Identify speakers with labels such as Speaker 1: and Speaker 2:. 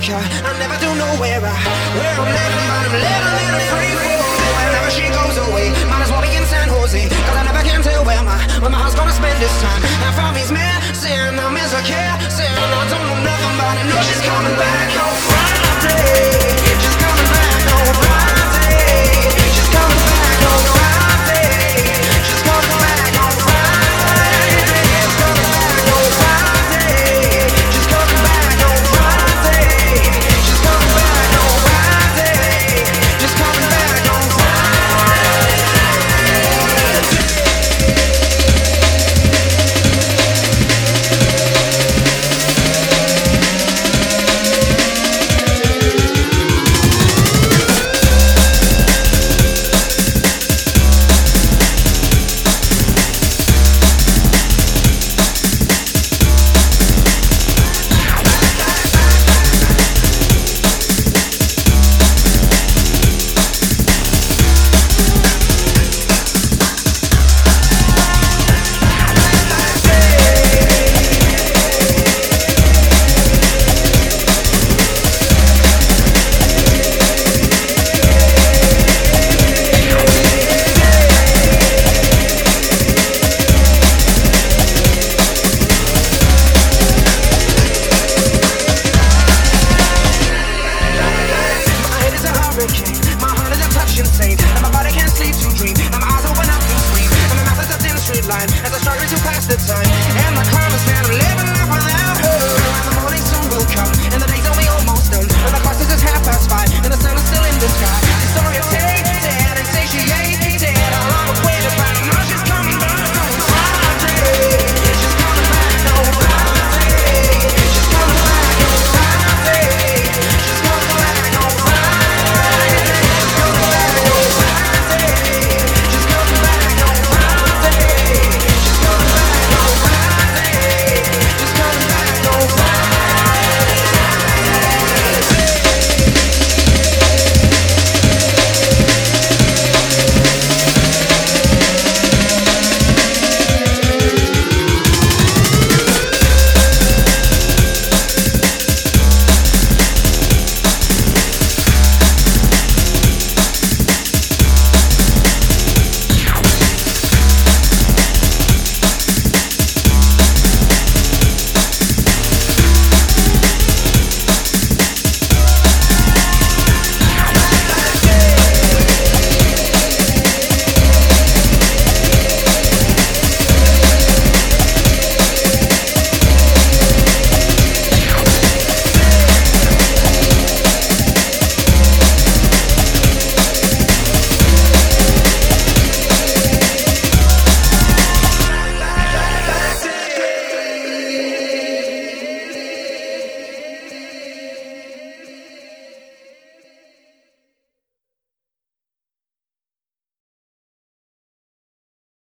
Speaker 1: Yeah, I never do know where I'm living, but I'm living in a free fall. Whenever she goes away, might as well be in San Jose, cause I never can tell where my heart's gonna spend this time. And from me's missing, I'm insecure, saying I don't know nothing, but I know she's coming back home.